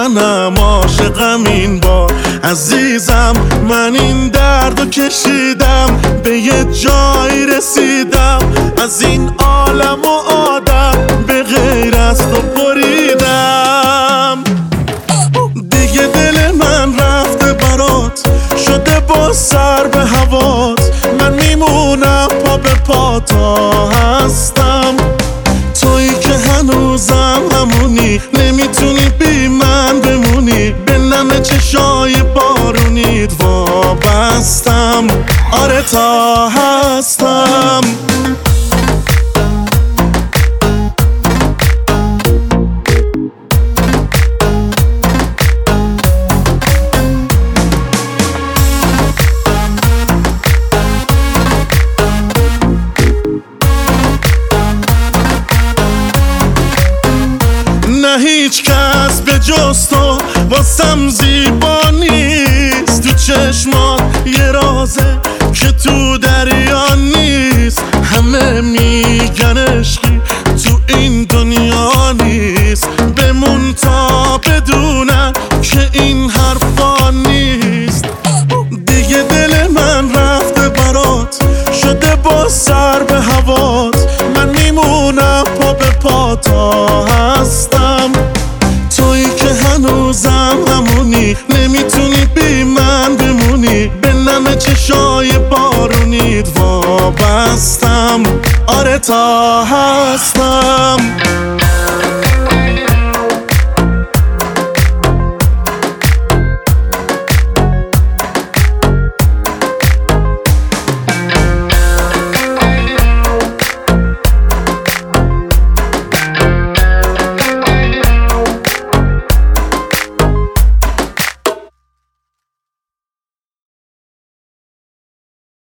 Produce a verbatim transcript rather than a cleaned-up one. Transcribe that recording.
منم عاشقم این بار عزیزم، من این دردو کشیدم به یه جایی رسیدم، از این عالم و آدم به غیر از تو بریدم. دیگه دل من رفته برات، شده با سر به هوات، من میمونم پا به پا تا هستم. تویی که هنوزم همونی، نمیتونی بی من بمونی، به نم چشای بارونیت وابستم. آره تا هستم. نه هیچ کس به جز تو واسم زیبا نیست، تو چشمات یه رازه که تو دریا نیست. همه میگن عشقی تو این دنیا نیست، بمون تا بدونن که این حرفا نیست. دیگه دل من رفته برات، شده با سر به هوات، من میمونم پا به پا تا هستم. تویی که هنوزم همونی، نمیتونی بی من بمونی، به نم چشای بارونیت وابستم. آره تا هستم.